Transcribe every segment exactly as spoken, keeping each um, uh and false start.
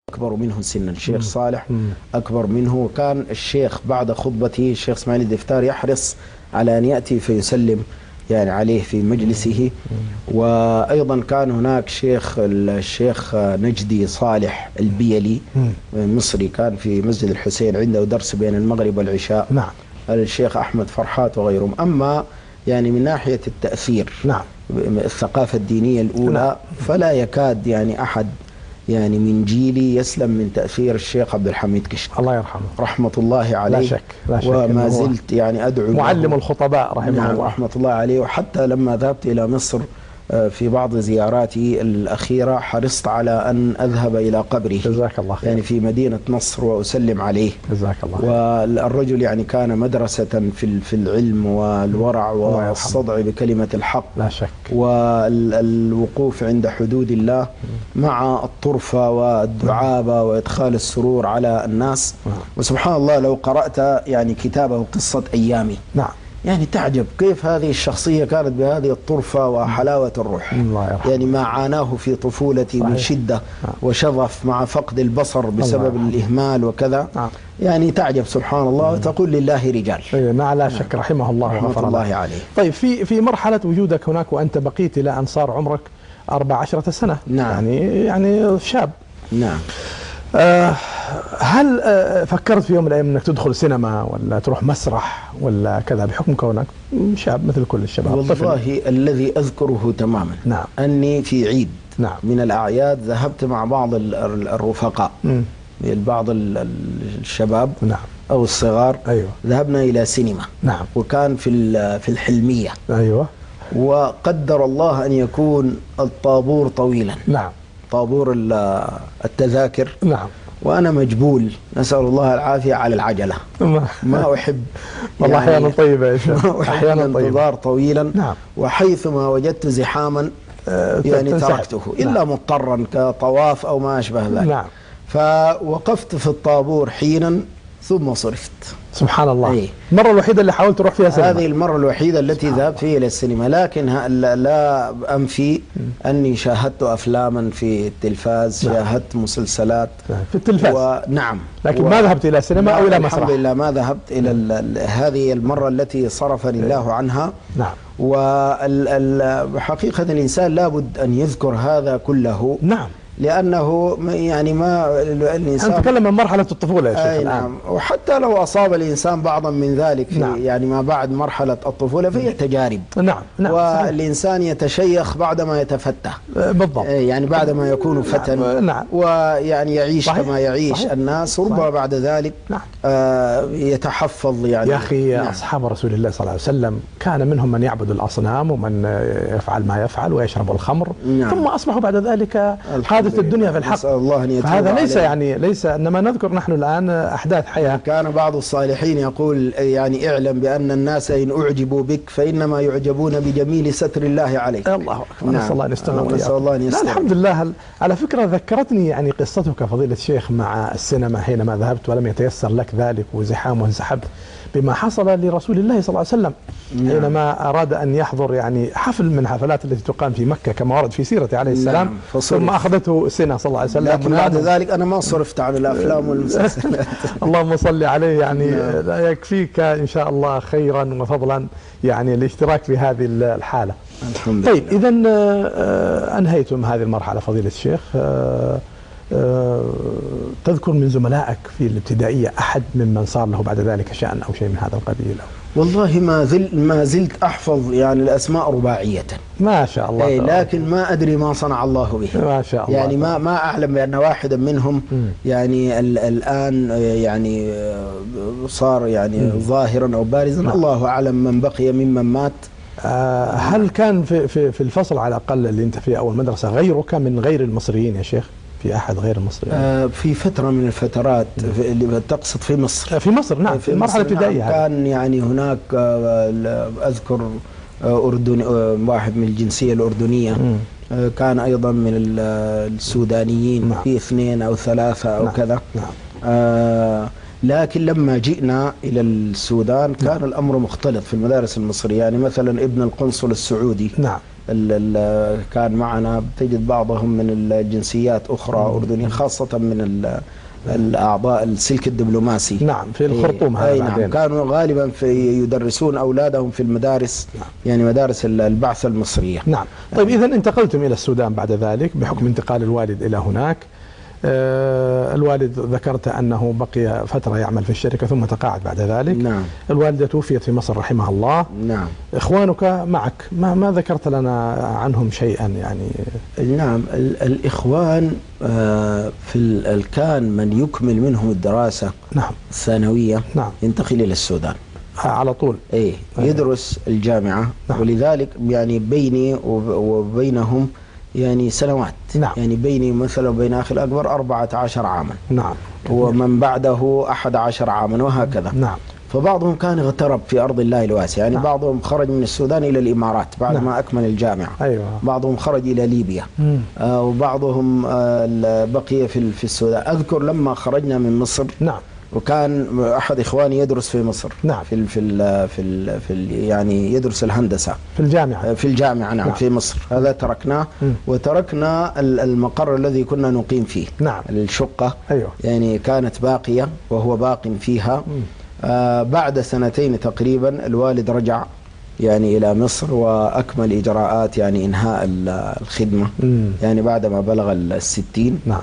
أكبر منه سنا. الشيخ صالح أكبر منه، وكان الشيخ بعد خطبته الشيخ إسماعيل الدفتار يحرص على أن يأتي فيسلم يعني عليه في مجلسه. وأيضا كان هناك شيخ الشيخ نجدي صالح البيلي مصري، كان في مسجد الحسين عنده درس بين المغرب والعشاء. نعم. الشيخ أحمد فرحات وغيرهم. أما يعني من ناحية التأثير، نعم، الثقافة الدينية الأولى، نعم، فلا يكاد يعني أحد يعني من جيلي يسلم من تأثير الشيخ عبد الحميد كشك الله يرحمه رحمة الله عليه. لا شك، لا شك. وما زلت يعني أدعو معلم الخطباء رحمه نعم الله رحمة الله عليه. وحتى لما ذهبت إلى مصر في بعض زياراتي الأخيرة حرصت على أن أذهب إلى قبره، جزاك الله خير، يعني في مدينة نصر، وأسلم عليه. جزاك الله خير. والرجل يعني كان مدرسة في في العلم والورع والصدع بكلمة الحق، لا شك، والوقوف عند حدود الله مع الطرفة والدعابة وإدخال السرور على الناس. وسبحان الله لو قرأت يعني كتابه قصة أيامي، نعم، يعني تعجب كيف هذه الشخصية كانت بهذه الطرفة وحلاوة الروح. يعني ما عاناه في طفولتي من شدة وشظف مع فقد البصر بسبب الإهمال وكذا، يعني تعجب سبحان الله وتقول لله رجال. نعم لا شك، رحمه الله رحمة الله عليه. طيب في في مرحلة وجودك هناك وأنت بقيت إلى أن صار عمرك أربع عشرة سنة، نعم، يعني يعني شاب، نعم، آه هل آه فكرت في يوم من الأيام أنك تدخل سينما ولا تروح مسرح ولا كذا بحكم كونك شاب مثل كل الشباب؟ والله طفل. الذي أذكره تماما، نعم، أني في عيد، نعم، من الأعياد ذهبت مع بعض الرفقاء، بعض الشباب، نعم، أو الصغار، أيوة، ذهبنا إلى سينما، نعم، وكان في في الحلمية، أيوة، وقدر الله أن يكون الطابور طويلا، نعم، طابور التذاكر، نعم، وأنا مجبول نسأل الله العافية على العجلة. ما أحب والله يعني أحيانا طيبة يا شيخ، أحيانا انتظار طويلا، نعم، وحيثما وجدت زحاما يعني تركته إلا نعم. مضطرا كطواف أو ما أشبه ذلك، نعم. فوقفت في الطابور حينا ثم صرفت. سبحان الله. أي. المرة الوحيدة اللي حاولت تروح فيها سينما، هذه المرة الوحيدة التي ذهبت فيها إلى السينما، لكن لا أنفي أني شاهدت أفلاما في التلفاز، نعم. شاهدت مسلسلات في التلفاز، ونعم، لكن و... ما ذهبت إلى سينما أو إلى مسرح؟ الحمد لله ما ذهبت إلى ال... هذه المرة التي صرفني الله عنها. نعم. وحقيقة الإنسان لابد أن يذكر هذا كله، نعم، لأنه يعني ما الإنسان نتكلم عن مرحلة الطفولة يا شيخ الآن، نعم. وحتى لو أصاب الإنسان بعضا من ذلك في نعم. يعني ما بعد مرحلة الطفولة فهي تجارب، نعم، نعم، والإنسان يتشيخ بعدما يتفتى، بالضبط، يعني بعدما يكون فتى، نعم. نعم. ويعني يعيش صحيح. كما يعيش صحيح. الناس، وربما بعد ذلك نعم. آه يتحفظ يعني. يا أخي نعم. أصحاب رسول الله صلى الله عليه وسلم كان منهم من يعبد الأصنام ومن يفعل ما يفعل ويشرب الخمر، نعم. ثم أصبحوا بعد ذلك حادث الدنيا في الحق. الله أن يتوب فهذا ليس عليه. يعني ليس إنما نذكر نحن الآن أحداث حياة. كان بعض الصالحين يقول يعني اعلم بأن الناس إن أعجبوا بك فإنما يعجبون بجميل ستر الله عليك. الله أكبر. نعم. نسأل الله أن يستر. نسأل الله أن يستر. الحمد لله. على فكرة ذكرتني يعني قصتك فضيلة الشيخ مع السينما حينما ذهبت ولم يتيسر لك ذلك وزحام وانسحبت، بما حصل لرسول الله صلى الله عليه وسلم. نعم. حينما أراد أن يحضر يعني حفل من حفلات التي تقام في مكة كما ورد في سيرته عليه السلام. نعم. ثم أخذته سنة صلى الله عليه وسلم. لكن بعد ذلك أنا ما صرفت عن الأفلام والمسلسلات. اللهم صل عليه. يعني لا يكفيك إن شاء الله خيرا وفضلا يعني الاشتراك في هذه الحالة. الحمد طيب إذا أنهيتم هذه المرحلة فضيلة الشيخ، تذكر من زملائك في الابتدائية أحد ممن صار له بعد ذلك شأن أو شيء من هذا القبيل؟ والله ما زلت ما زلت أحفظ يعني الأسماء رباعية ما شاء الله. أي لكن ما أدري ما صنع الله به. ما شاء الله. يعني ما ما أعلم بأن واحدا منهم يعني الآن يعني صار يعني م. ظاهرا أو بارزا. م. الله أعلم من بقي ممن مات. آه هل كان في في في الفصل على الأقل اللي أنت فيه أو المدرسة غيرك من غير المصريين يا شيخ؟ في أحد غير المصريين؟ آه في فترة من الفترات اللي تقصد في مصر. في مصر نعم، في المرحلة الابتدائية. نعم كان يعني هناك آه أذكر آه أردني آه واحد من الجنسية الأردنية، آه كان أيضا من السودانيين. نعم. في اثنين أو ثلاثة أو نعم. كذا. نعم. آه لكن لما جئنا إلى السودان كان نعم. الأمر مختلف في المدارس المصرية. يعني مثلا ابن القنصل السعودي نعم. ال ال كان معنا، تجد بعضهم من الجنسيات أخرى أردنية، خاصة من الأعضاء السلك الدبلوماسي. نعم، في الخرطوم هذا. نعم، كانوا غالبا في يدرسون أولادهم في المدارس. نعم. يعني مدارس البعثة المصرية. نعم. طيب إذا انتقلتم إلى السودان بعد ذلك بحكم انتقال الوالد إلى هناك. آه الوالد ذكرت أنه بقي فترة يعمل في الشركة ثم تقاعد بعد ذلك. نعم. الوالدة توفيت في مصر رحمها الله. نعم. إخوانك معك، ما, ما ذكرت لنا عنهم شيئا يعني؟ نعم، ال الإخوان آه في ال كان من يكمل منهم الدراسة. نعم. الثانوية. نعم. ينتقل إلى السودان على طول. إيه، يدرس الجامعة. نعم. ولذلك يعني بيني وبينهم يعني سنوات. نعم. يعني بيني مثلا وبين أخي الأكبر أربعة عشر عاما. نعم. ومن بعده أحد عشر عاما وهكذا. نعم. فبعضهم كان اغترب في أرض الله الواسع، يعني نعم. بعضهم خرج من السودان إلى الإمارات بعد نعم. ما أكمل الجامعة. أيوة. بعضهم خرج إلى ليبيا. آه وبعضهم آه بقي في في السودان. أذكر لما خرجنا من مصر. نعم. وكان أحد إخواني يدرس في مصر. نعم. في ال في ال في, ال في ال يعني يدرس الهندسة في الجامعة. في الجامعة. نعم. نعم. في مصر. هذا تركناه. م. وتركنا المقر الذي كنا نقيم فيه. نعم. الشقة. أيوة. يعني كانت باقية وهو باق فيها. آه بعد سنتين تقريبا الوالد رجع يعني إلى مصر وأكمل إجراءات يعني إنهاء الخدمة. م. يعني بعدما بلغ الستين. نعم.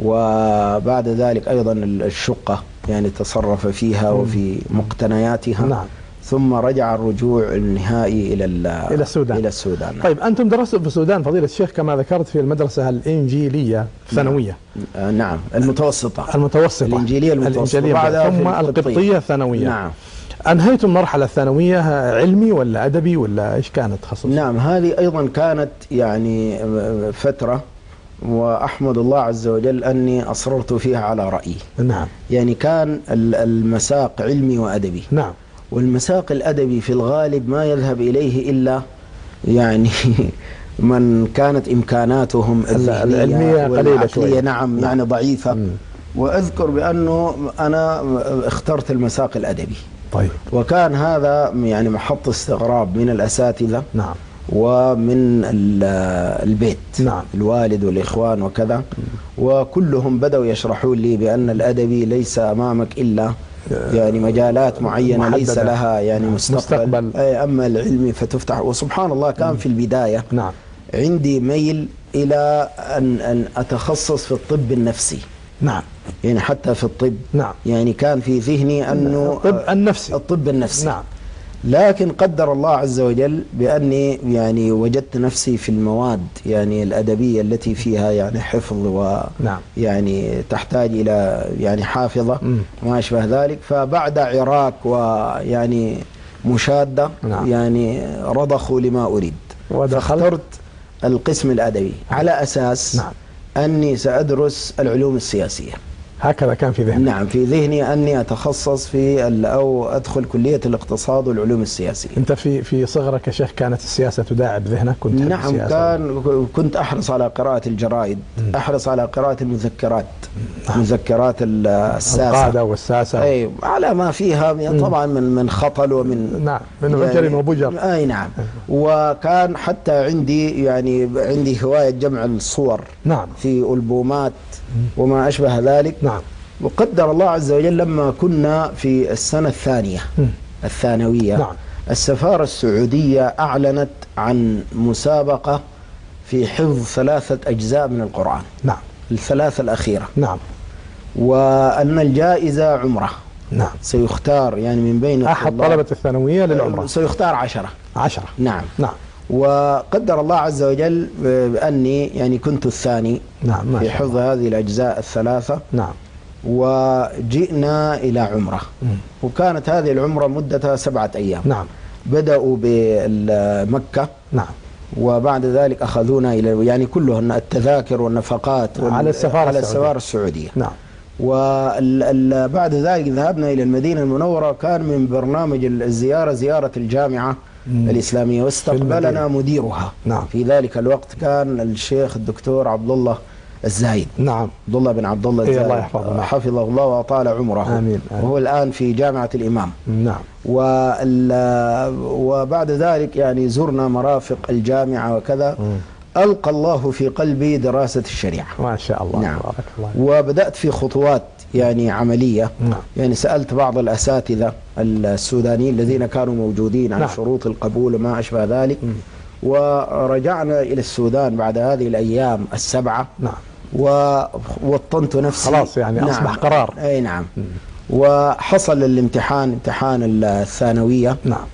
وبعد ذلك أيضا الشقة يعني تصرف فيها وفي مقتنياتها. نعم. ثم رجع الرجوع النهائي إلى إلى السودان. إلى السودان. طيب أنتم درستم في السودان فضيلة الشيخ كما ذكرت في المدرسة الإنجيلية الثانوية. نعم. نعم، المتوسطة. المتوسطة. الإنجيلية المتوسطة. الإنجيلية ثم القبطية الثانوية. نعم. أنهيتم المرحلة الثانوية علمي ولا أدبي ولا إيش كانت تخصص؟ نعم، هذه أيضا كانت يعني فترة، وأحمد الله عز وجل أني أصررت فيها على رأيي. نعم. يعني كان المساق علمي وأدبي. نعم. والمساق الأدبي في الغالب ما يذهب إليه إلا يعني من كانت إمكاناتهم العلمية قليلة شوية. نعم. نعم. يعني ضعيفة. مم. وأذكر بأنه أنا اخترت المساق الأدبي. طيب. وكان هذا يعني محط استغراب من الأساتذة. نعم. ومن البيت. نعم. الوالد والإخوان وكذا. وكلهم بدأوا يشرحون لي بأن الأدبي ليس أمامك إلا يعني مجالات معينة محددة. ليس لها يعني مستقبل, مستقبل. أما العلمي فتفتح. وسبحان الله كان في البداية. نعم. عندي ميل إلى أن, أن أتخصص في الطب النفسي. نعم. يعني حتى في الطب. نعم. يعني كان في ذهني أنه الطب النفسي. الطب النفسي. نعم. لكن قدر الله عز وجل بأني يعني وجدت نفسي في المواد يعني الأدبية التي فيها يعني حفظ و نعم. يعني تحتاج إلى يعني حافظة وما أشبه ذلك. فبعد عراك ويعني مشادة. نعم. يعني رضخوا لما أريد. فاخترت القسم الأدبي على أساس. نعم. أني سأدرس العلوم السياسية. هكذا كان في ذهني. نعم، في ذهني أني أتخصص في أو أدخل كلية الاقتصاد والعلوم السياسية. أنت في في صغرك يا شيخ كانت السياسة تداعب ذهنك؟ كنت نعم، كان كنت أحرص على قراءة الجرائد. م. أحرص على قراءة المذكرات. نعم. مذكرات الساسة القادة والساسة. أي على ما فيها طبعا من من خطل ومن نعم من عجل يعني وبجر. أي نعم. وكان حتى عندي يعني عندي هواية جمع الصور. نعم. في ألبومات وما أشبه ذلك. نعم. وقدر الله عز وجل لما كنا في السنة الثانية م. الثانوية. نعم. السفارة السعودية أعلنت عن مسابقة في حفظ ثلاثة أجزاء من القرآن. نعم. الثلاثة الأخيرة. نعم. وأن الجائزة عمرة. نعم. سيختار يعني من بين أحد طلبة الثانوية للعمرة. سيختار عشرة. عشرة. نعم. نعم. وقدر الله عز وجل بأني يعني كنت الثاني. نعم. في حفظ هذه الأجزاء الثلاثة. نعم. وجئنا إلى عمرة. م. وكانت هذه العمرة مدتها سبعة أيام. نعم. بدأوا بمكة. نعم. وبعد ذلك أخذونا إلى يعني كلهن التذاكر والنفقات على السفارة على السفارة السعودية. نعم. وبعد ذلك ذهبنا إلى المدينة المنورة. كان من برنامج الزيارة زيارة الجامعة مم. الإسلامية، واستقبلنا مديرها. نعم. في ذلك الوقت كان الشيخ الدكتور عبد الله الزايد. نعم. عبد الله بن عبد الله إيه الزايد، الله يحفظه. نعم. حفظه الله وأطال عمره. آمين. آمين. وهو الآن في جامعة الإمام. نعم. وبعد ذلك يعني زرنا مرافق الجامعة وكذا. م. ألقى الله في قلبي دراسة الشريعة. ما شاء الله. نعم. بارك الله. وبدأت في خطوات يعني عملية. نعم. يعني سألت بعض الأساتذة السودانيين الذين كانوا موجودين عن نعم. شروط القبول وما أشبه ذلك. م. ورجعنا إلى السودان بعد هذه الأيام السبعة. نعم. ووطنت نفسي خلاص يعني نعم. أصبح قرار. أي نعم. م. وحصل الامتحان، امتحان الثانوية. نعم.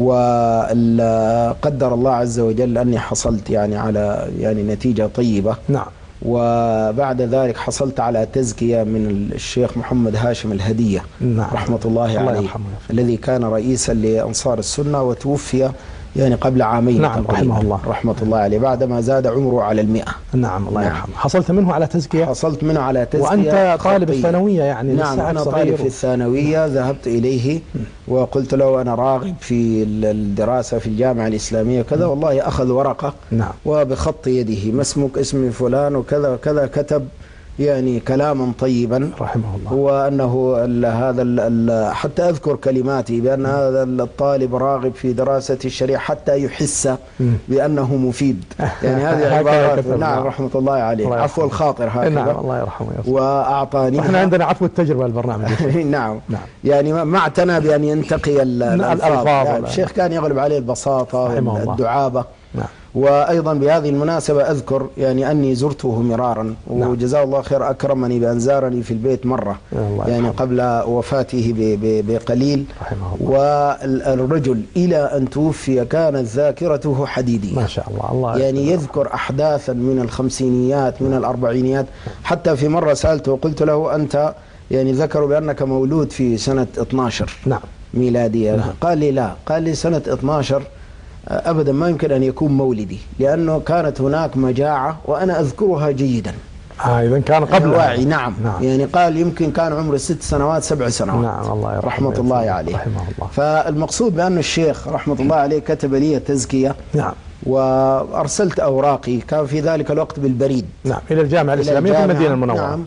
وقدر الله عز وجل أني حصلت يعني على يعني نتيجة طيبة. نعم. وبعد ذلك حصلت على تزكية من الشيخ محمد هاشم الهدية. نعم. رحمة الله, الله عليه، الذي كان رئيسا لأنصار السنة وتوفي يعني قبل عامين. نعم. رحمه الله. رحمة الله عليه، بعدما زاد عمره على المئة. نعم. الله يرحمه. نعم. حصلت منه على تزكية؟ حصلت منه على تزكية. وأنت طالب الثانوية يعني؟ نعم أنا طالب في الثانوية. ذهبت إليه وقلت له أنا راغب في الدراسة في الجامعة الإسلامية كذا. والله أخذ ورقة. نعم. وبخط يده ما اسمك، اسمي فلان وكذا وكذا، كتب يعني كلاما طيبا رحمه الله. وأنه هذا حتى أذكر كلماتي بأن هذا الطالب راغب في دراسة الشريعة حتى يحس بأنه مفيد. يعني هذه عبارات. نعم رحمة الله عليه. عفو الخاطر هكذا. نعم الله يرحمه. وأعطاني. احنا عندنا عفو التجربة البرنامج. نعم. نعم. يعني ما اعتنى بأن ينتقي الألفاظ. يعني الشيخ كان يغلب عليه البساطة والدعابة. نعم. وأيضا بهذه المناسبة أذكر يعني أني زرته مرارا. نعم. وجزاه الله خير، أكرمني بأن زارني في البيت مرة يعني قبل وفاته بقليل. والرجل إلى أن توفي كانت ذاكرته حديدية ما شاء الله. الله يعني يذكر أحداثا من الخمسينيات من الأربعينيات. حتى في مرة سألته وقلت له أنت يعني ذكروا بأنك مولود في سنة اثناشر. نعم. ميلادية. نعم. قال لي لا، قال لي سنة اثناشر أبدا ما يمكن أن يكون مولدي، لأنه كانت هناك مجاعة وأنا أذكرها جيدا. آه إذا كان قبل واعي. نعم. نعم. يعني قال يمكن كان عمره ست سنوات سبع سنوات. نعم. الله يرحمه. رحمة الله عليه. رحمه الله. فالمقصود بأن الشيخ رحمة الله عليه كتب لي تزكية. نعم. وأرسلت أوراقي، كان في ذلك الوقت بالبريد. نعم. إلى الجامعة الإسلامية في المدينة المنورة. نعم.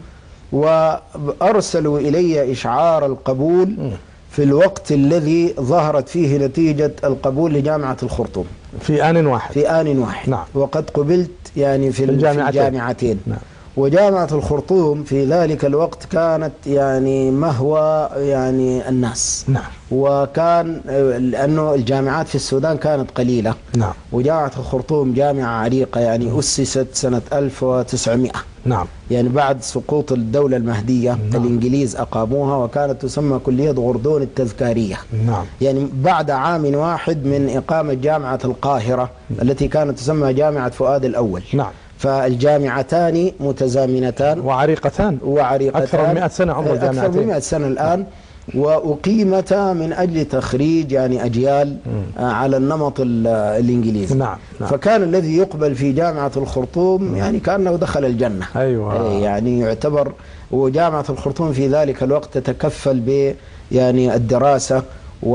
وأرسلوا إلي إشعار القبول م. في الوقت الذي ظهرت فيه نتيجة القبول لجامعة الخرطوم في آن واحد. في آن واحد. نعم. وقد قبلت يعني في الجامعتين, الجامعتين. نعم. وجامعة الخرطوم في ذلك الوقت كانت يعني مهوى يعني الناس. نعم. وكان لأنه الجامعات في السودان كانت قليلة. نعم. وجامعة الخرطوم جامعة عريقة يعني أسست سنة ألف وتسعمائة. نعم. يعني بعد سقوط الدولة المهدية. نعم. الإنجليز أقاموها وكانت تسمى كلية غردون التذكارية. نعم. يعني بعد عام واحد من إقامة جامعة القاهرة التي كانت تسمى جامعة فؤاد الأول. نعم. فالجامعتان متزامنتان وعريقتان وعريقتان أكثر من مئة سنة عمر الجامعتين. أكثر من مئة سنة الآن. وأقيمتا من أجل تخريج يعني أجيال على النمط الإنجليزي. نعم. نعم. فكان الذي يقبل في جامعة الخرطوم يعني كأنه دخل الجنة. أيوة. يعني يعتبر. وجامعة الخرطوم في ذلك الوقت تتكفل ب يعني الدراسة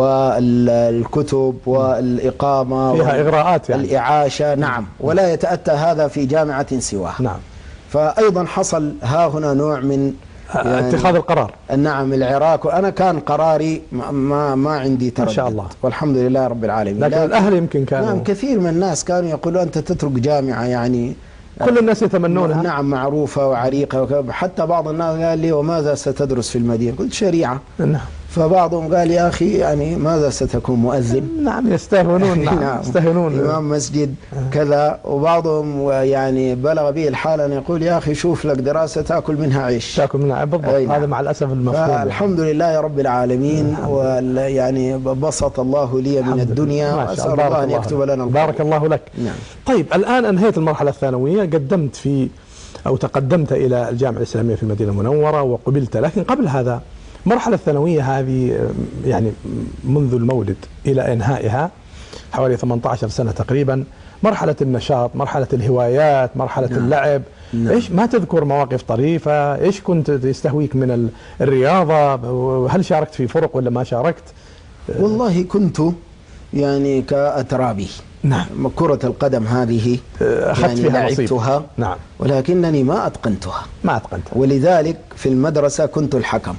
والكتب والإقامة فيها إغراءات يعني. الإعاشة. نعم. ولا يتأتى هذا في جامعة سواها. نعم. فأيضا حصل ها هنا نوع من يعني اتخاذ القرار. نعم العراق. وأنا كان قراري ما ما عندي تردد. ما شاء الله. والحمد لله رب العالمين. لكن الأهل يمكن كانوا. نعم كثير من الناس كانوا يقولون أنت تترك جامعة يعني كل الناس يتمنونها. نعم معروفة وعريقة. حتى بعض الناس قال لي وماذا ستدرس في المدينة؟ قلت شريعة. نعم. فبعضهم قال يا أخي يعني ماذا ستكون مؤذن؟ نعم يستهونون. نعم. نعم. يستهونون. إمام مسجد كذا. وبعضهم يعني بلغ به الحال أن يقول يا أخي شوف لك دراسة تأكل منها عيش. تأكل منها بالضبط. نعم. هذا مع الأسف المفهوم. الحمد لله رب العالمين. ويعني بسط الله لي من الدنيا. أسأل الله أن يكتب لنا الخير. بارك الله لك. نعم. طيب الآن أنهيت المرحلة الثانوية، قدمت في أو تقدمت إلى الجامعة الإسلامية في المدينة المنورة وقبلت، لكن قبل هذا المرحلة الثانوية هذه يعني منذ المولد إلى إنهائها حوالي ثمانية عشر سنة تقريبا، مرحلة النشاط، مرحلة الهوايات، مرحلة نعم. اللعب. نعم. إيش ما تذكر مواقف طريفة؟ إيش كنت يستهويك من الرياضة؟ هل شاركت في فرق ولا ما شاركت؟ والله كنت يعني كأترابي نعم. كرة القدم هذه أخذت يعني فيها نصيب. لعبتها نعم. ولكنني ما أتقنتها ما أتقنتها ولذلك في المدرسة كنت الحكم.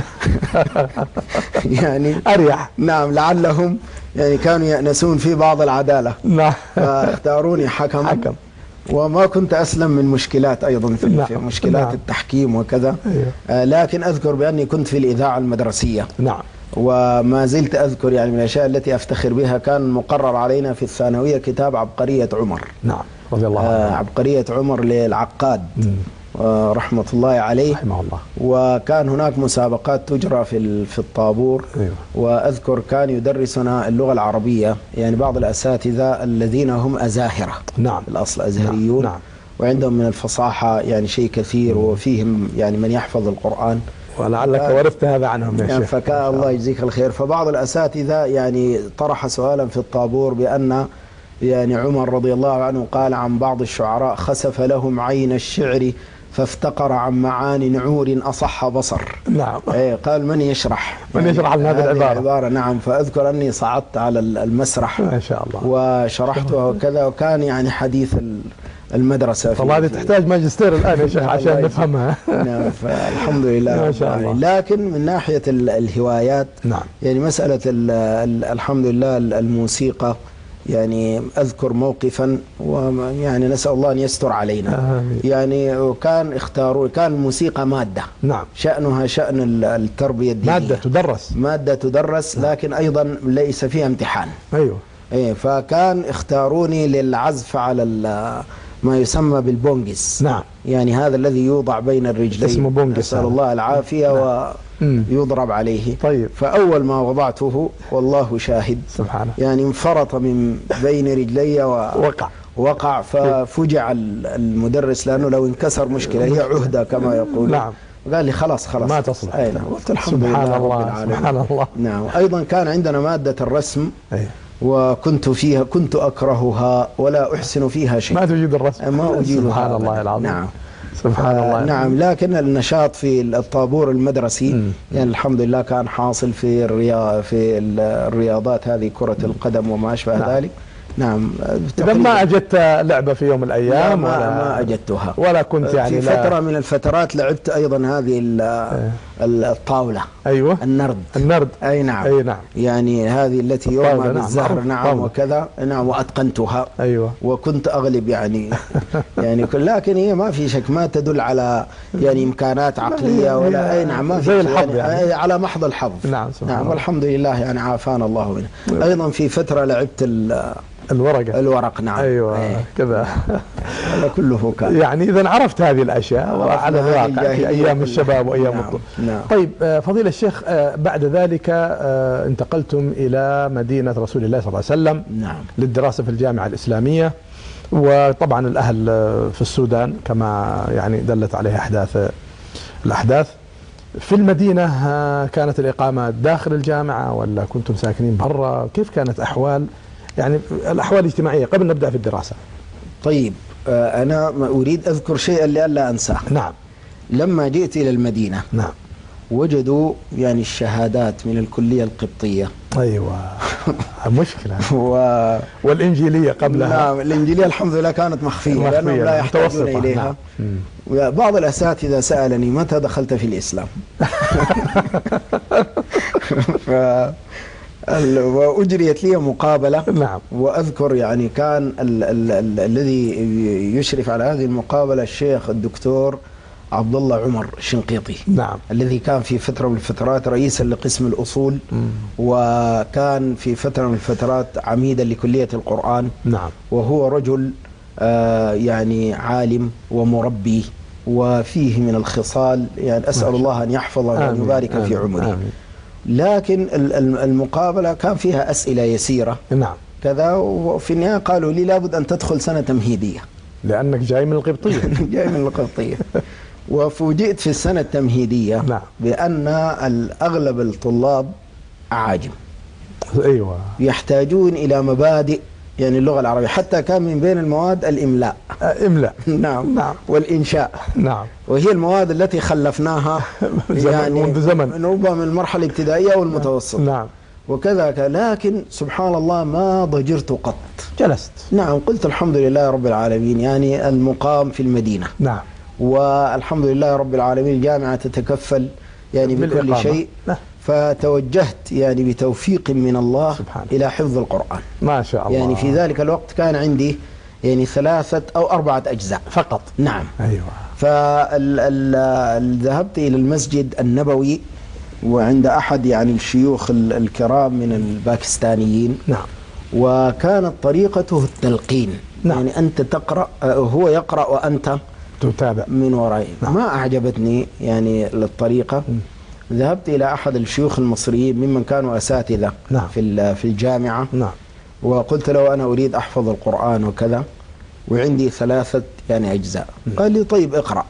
يعني أريح. نعم لعلهم يعني كانوا يأنسون في بعض العدالة نعم. فاختاروني حكم. حكم. وما كنت أسلم من مشكلات أيضا في, نعم. في مشكلات نعم. التحكيم وكذا. أيوه. آه لكن أذكر بأني كنت في الإذاعة المدرسية. نعم. وما زلت أذكر يعني من الأشياء التي أفتخر بها كان مقرر علينا في الثانوية كتاب عبقرية عمر. نعم رضي الله عنه. آه عبقرية عمر للعقاد آه رحمة الله عليه رحمه الله. وكان هناك مسابقات تجرى في في الطابور. أيوه. وأذكر كان يدرسنا اللغة العربية يعني بعض الأساتذة الذين هم أزاهرة. نعم. الأصل أزهريون. نعم. وعندهم من الفصاحة يعني شيء كثير وفيهم يعني من يحفظ القرآن. ولعلك ورثت هذا عنهم يا يعني شيخ. فكان الله يجزيك الخير. فبعض الأساتذة يعني طرح سؤالا في الطابور بأن يعني عمر رضي الله عنه قال عن بعض الشعراء خسف لهم عين الشعر فافتقر عن معاني نعور أصح بصر. نعم. ايه قال من يشرح من يشرح لنا هذه العبارة. العبارة. نعم. فأذكر أني صعدت على المسرح ما شاء الله وشرحتها وكذا وكان يعني حديث المدرسة. والله هذه تحتاج ماجستير الآن يا شيخ عشان نفهمها. نعم. فالحمد لله ما شاء الله. لكن من ناحية الهوايات نعم. يعني مسألة الحمد لله الموسيقى يعني أذكر موقفا ويعني نسأل الله أن يستر علينا. آمين. يعني كان اختاروا كان الموسيقى مادة. نعم. شأنها شأن التربية الدينية. مادة تدرس. مادة تدرس لكن أيضا ليس فيها امتحان. أيوه. إيه فكان اختاروني للعزف على ما يسمى بالبونجس. نعم. يعني هذا الذي يوضع بين الرجلين اسمه بونجس. نسأل الله العافية. نعم. ويضرب عليه. طيب. فأول ما وضعته والله شاهد سبحانه يعني انفرط من بين رجلي ووقع وقع ففجع المدرس لأنه لو انكسر مشكلة هي عهدة كما يقول. نعم. قال لي خلاص خلاص ما تصلح. أي نعم. قلت الحمد سبحان لله الله رب العالمين. سبحان الله. نعم. أيضا كان عندنا مادة الرسم. أيه. وكنت فيها كنت أكرهها ولا أحسن فيها شيء. ما تجيد الرسم. ما أجيدها. سبحان الله العظيم. نعم. سبحان آه الله. نعم. لكن النشاط في الطابور المدرسي مم. يعني الحمد لله كان حاصل في الرياض في الرياضات هذه كرة القدم وما أشبه نعم. ذلك. نعم. إذا ما أجدت لعبة في يوم من الأيام ما, ولا ما أجدتها ولا كنت يعني في لا فترة من الفترات لعبت أيضا هذه الطاولة. أيوة. النرد. النرد. أي نعم. أي نعم. يعني هذه التي يرمى بالزهر. نعم, نعم. نعم وكذا. نعم وأتقنتها. أيوة. وكنت أغلب يعني يعني لكن هي ما في شك ما تدل على يعني إمكانات عقلية ولا أي نعم ما في زي الحظ يعني يعني. على محض الحظ. نعم. نعم والحمد لله يعني عافانا الله منه. أيضا في فترة لعبت الورقة. الورق. نعم. أيوة. أيه. كذا هذا كله كان يعني إذا عرفت هذه الأشياء وعلى الواقع في أيام الشباب وأيام نعم. الطفولة. نعم. طيب فضيلة الشيخ بعد ذلك انتقلتم إلى مدينة رسول الله صلى الله عليه وسلم. نعم. للدراسة في الجامعة الإسلامية وطبعا الأهل في السودان كما يعني دلت عليه أحداث الأحداث. في المدينة كانت الإقامة داخل الجامعة ولا كنتم ساكنين برا؟ كيف كانت أحوال يعني الأحوال الاجتماعية قبل نبدأ في الدراسة؟ طيب أنا أريد أذكر شيئا لئلا أنساه. نعم. لما جئت إلى المدينة نعم وجدوا يعني الشهادات من الكلية القبطية. أيوة. مشكلة. و... والإنجيلية قبلها. نعم. الإنجيلية الحمد لله كانت مخفية, مخفية لأنهم لا يحتاجون إليها. نعم. بعض الأساتذة سألني متى دخلت في الإسلام. ف... وأجريت لي مقابلة. نعم. وأذكر يعني كان ال ال ال الذي يشرف على هذه المقابلة الشيخ الدكتور عبد الله عمر الشنقيطي. نعم. الذي كان في فترة من الفترات رئيسا لقسم الأصول. مم. وكان في فترة من الفترات عميدا لكلية القرآن. نعم. وهو رجل آه يعني عالم ومربي وفيه من الخصال يعني أسأل الله أن يحفظه وأن يبارك في عمره. آمين. لكن المقابلة كان فيها أسئلة يسيرة. نعم. كذا وفي النهاية قالوا لي لابد أن تدخل سنة تمهيدية لأنك جاي من القبطية. جاي من القبطية. وفوجئت في السنة التمهيدية. نعم. بأن أغلب الطلاب أعاجم. أيوة. يحتاجون إلى مبادئ يعني اللغة العربية. حتى كان من بين المواد الإملاء. إملاء. نعم. نعم. والإنشاء. نعم. وهي المواد التي خلفناها يعني منذ زمن ربما من المرحلة الابتدائية والمتوسط. نعم. وكذا، لكن سبحان الله ما ضجرت قط. جلست. نعم، قلت الحمد لله رب العالمين، يعني المقام في المدينة. نعم. والحمد لله رب العالمين الجامعة تتكفل يعني بكل شيء. نعم. فتوجهت يعني بتوفيق من الله سبحانه إلى حفظ القرآن ما شاء الله. يعني في ذلك الوقت كان عندي يعني ثلاثة أو أربعة أجزاء فقط. نعم. أيوة. فذهبت إلى المسجد النبوي وعند أحد يعني الشيوخ الكرام من الباكستانيين. نعم. وكانت طريقته التلقين. نعم. يعني أنت تقرأ، هو يقرأ وأنت تتابع من وراء. نعم. ما أعجبتني يعني الطريقة. م. ذهبت إلى أحد الشيوخ المصريين ممن كانوا أساتذة. نعم. في في الجامعة. نعم. وقلت له أنا أريد أحفظ القرآن وكذا وعندي ثلاثة يعني أجزاء. م. قال لي طيب اقرأ.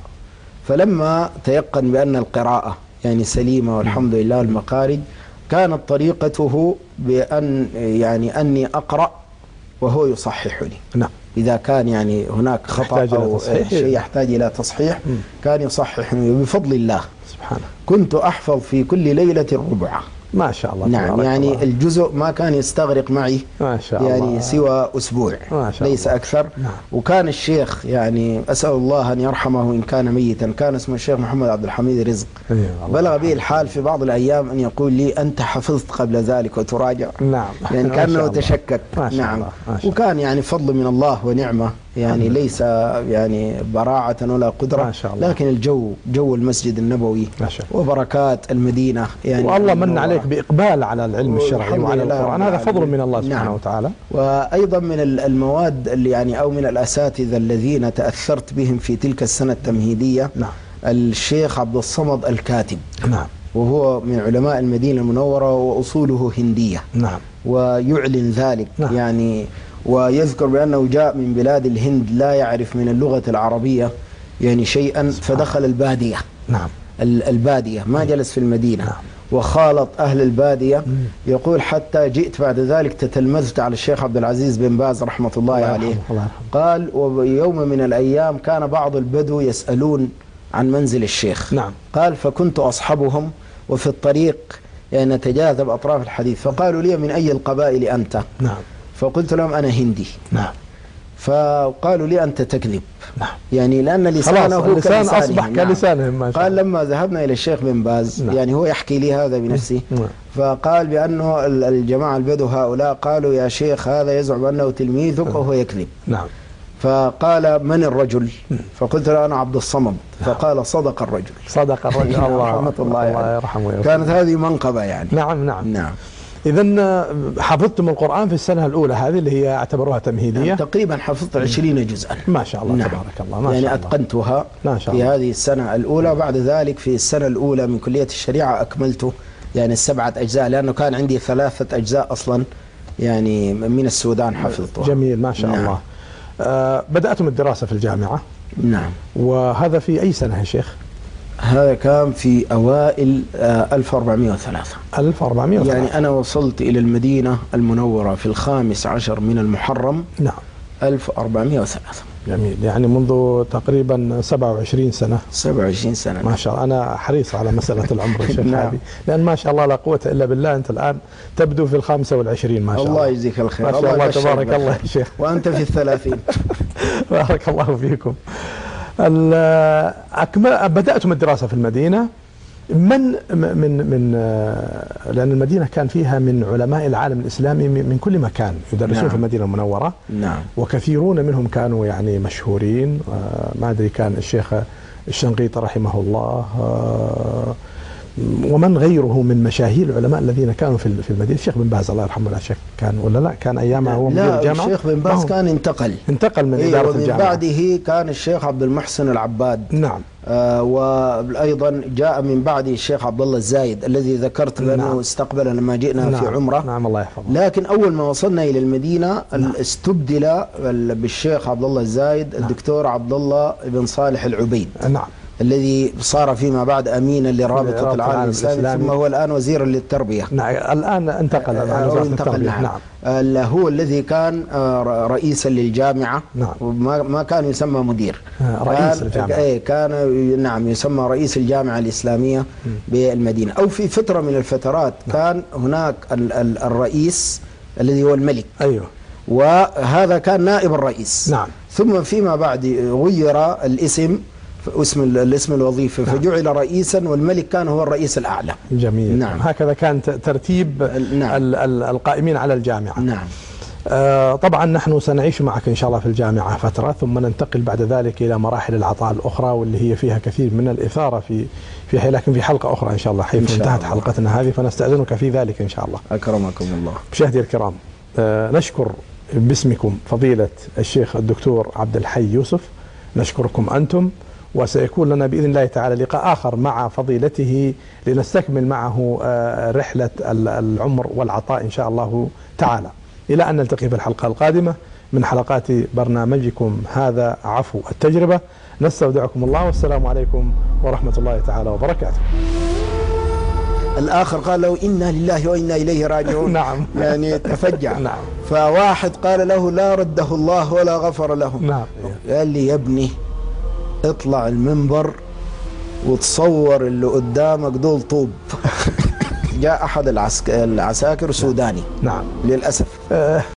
فلما تيقن بأن القراءة يعني سليمة والحمد لله والمخارج، كانت طريقته بأن يعني أني أقرأ وهو يصححني. نعم. إذا كان يعني هناك خطأ أو شيء يحتاج إلى تصحيح م. كان يصححني وبفضل الله سبحانه كنت أحفظ في كل ليلة ربعة. ما شاء الله. نعم. يعني الله. الجزء ما كان يستغرق معي ما شاء يعني الله. سوى أسبوع ما شاء ليس الله. أكثر. نعم. وكان الشيخ يعني أسأل الله أن يرحمه إن كان ميتا، كان اسمه الشيخ محمد عبد الحميد رزق. بلغ به الحال في بعض الأيام أن يقول لي أنت حفظت قبل ذلك وتراجع. نعم. يعني كأنه تشكك. نعم. وكان يعني فضل من الله ونعمة، يعني ليس يعني براعة ولا قدرة ما شاء الله. لكن الجو جو المسجد النبوي ما شاء الله. وبركات المدينة يعني والله من عليك بإقبال على العلم الشرعي وعلى القرآن، هذا فضل من الله سبحانه نعم. وتعالى. وأيضا من المواد اللي يعني أو من الأساتذة الذين تأثرت بهم في تلك السنة التمهيدية نعم. الشيخ عبد الصمد الكاتب. نعم. وهو من علماء المدينة المنورة وأصوله هندية. نعم. ويعلن ذلك نعم. يعني ويذكر بأنه جاء من بلاد الهند لا يعرف من اللغة العربية يعني شيئا، فدخل البادية. نعم. البادية ما جلس في المدينة. نعم. وخالط أهل البادية. يقول حتى جئت بعد ذلك تتلمذت على الشيخ عبد العزيز بن باز رحمة الله, الله عليه. الله قال ويوم من الأيام كان بعض البدو يسألون عن منزل الشيخ. نعم. قال فكنت أصحبهم وفي الطريق يعني نتجاذب أطراف الحديث، فقالوا لي من أي القبائل أنت؟ نعم. فقلت لهم أنا هندي. نعم. فقالوا لي أنت تكذب. نعم. يعني لأن لسانه اللسان أصبح نعم. كلسانهم. قال لما ذهبنا إلى الشيخ بن باز نعم. يعني هو يحكي لي هذا بنفسه. نعم. فقال بأنه الجماعة البدو هؤلاء قالوا يا شيخ هذا يزعم أنه تلميذك نعم. وهو يكذب. نعم. فقال من الرجل؟ فقلت له أنا عبد الصمد. فقال صدق الرجل. صدق الرجل. الله رحمة الله, الله يرحمه. كانت هذه منقبة يعني. نعم نعم نعم. إذن حفظتم القرآن في السنة الأولى هذه اللي هي اعتبروها تمهيدية؟ يعني تقريبا حفظت عشرين جزءا. ما شاء الله. نعم. تبارك الله. ما يعني شاء أتقنتها ما شاء الله. في هذه السنة الأولى. وبعد ذلك في السنة الأولى من كلية الشريعة أكملت يعني السبعة أجزاء، لأنه كان عندي ثلاثة أجزاء أصلا يعني من السودان حفظتها. جميل ما شاء نعم. الله. آه بدأتم الدراسة في الجامعة. نعم. وهذا في أي سنة يا شيخ؟ هذا كان في أوائل ألف وأربعمائة وثلاثة. ألف وأربعمائة وثلاثة. يعني أنا وصلت إلى المدينة المنورة في الخامس عشر من المحرم. نعم. ألف وأربعمائة وثلاثة. جميل. يعني منذ تقريبا سبعة وعشرين سنة. سبعة وعشرين سنة. ما شاء الله. أنا حريص على مسألة العمر يا شيخ نعم. لأن ما شاء الله لا قوة إلا بالله، أنت الآن تبدو في الخامسة والعشرين ما شاء الله. الله يجزيك الخير. ما شاء الله, الله تبارك الله يا شيخ. وأنت في الثلاثين. بارك الله فيكم. أكمل بدأتم الدراسة في المدينة. من من من لأن المدينة كان فيها من علماء العالم الإسلامي من كل مكان يدرسون نعم. في المدينة المنورة. نعم. وكثيرون منهم كانوا يعني مشهورين. ما أدري كان الشيخ الشنقيطي رحمه الله ومن غيره من مشاهير العلماء الذين كانوا في في المدينة. الشيخ بن باز الله يرحمه لا شك كان ولا لا كان أيامها هو مدير الجامعة. الشيخ بن باز كان انتقل انتقل من إيه إدارة الجامعة. ومن بعده كان الشيخ عبد المحسن العباد. نعم. آه وأيضا جاء من بعده الشيخ عبد الله الزايد الذي ذكرت لأنه نعم. استقبل لما جئنا نعم. في عمرة. نعم الله يحفظه. لكن أول ما وصلنا إلى المدينة نعم. استبدل بالشيخ عبد الله الزايد نعم. الدكتور عبد الله بن صالح العبيد. نعم. الذي صار فيما بعد أمينا لرابطة لرابطة العالم الإسلامي، ثم هو الآن وزيرا للتربية. نعم الآن انتقل عن وزارة التربية. نعم. نعم. هو الذي كان رئيسا للجامعة. نعم. ما ما كان يسمى مدير، رئيس الجامعة. كان نعم يسمى رئيس الجامعة الإسلامية م. بالمدينة. أو في فترة من الفترات نعم. كان هناك الرئيس الذي هو الملك. أيوه. وهذا كان نائب الرئيس. نعم. ثم فيما بعد غير الاسم، اسم الاسم الوظيفي، نعم. فجعل رئيسا، والملك كان هو الرئيس الأعلى. جميل. نعم. هكذا كان ترتيب نعم. القائمين على الجامعة. نعم. آه طبعا نحن سنعيش معك إن شاء الله في الجامعة فترة، ثم ننتقل بعد ذلك إلى مراحل العطاء الأخرى، واللي هي فيها كثير من الإثارة في في لكن في حلقة أخرى إن شاء الله، حيث انتهت حلقتنا هذه، فنستأذنك في ذلك إن شاء الله. أكرمكم الله. مشاهدي الكرام، آه نشكر باسمكم فضيلة الشيخ الدكتور عبد الحي يوسف، نشكركم أنتم، وسيكون لنا بإذن الله تعالى لقاء آخر مع فضيلته لنستكمل معه رحلة العمر والعطاء إن شاء الله تعالى، إلى أن نلتقي في الحلقة القادمة من حلقات برنامجكم هذا عفو التجربة. نستودعكم الله، والسلام عليكم ورحمة الله تعالى وبركاته. الآخر قال له إنا لله وإنا إليه راجعون. نعم. يعني تفجع. نعم. فواحد قال له لا رده الله ولا غفر له. نعم. قال لي يا ابني اطلع المنبر وتصور اللي قدامك دول طوب. جاء أحد العساكر سوداني. نعم. للأسف.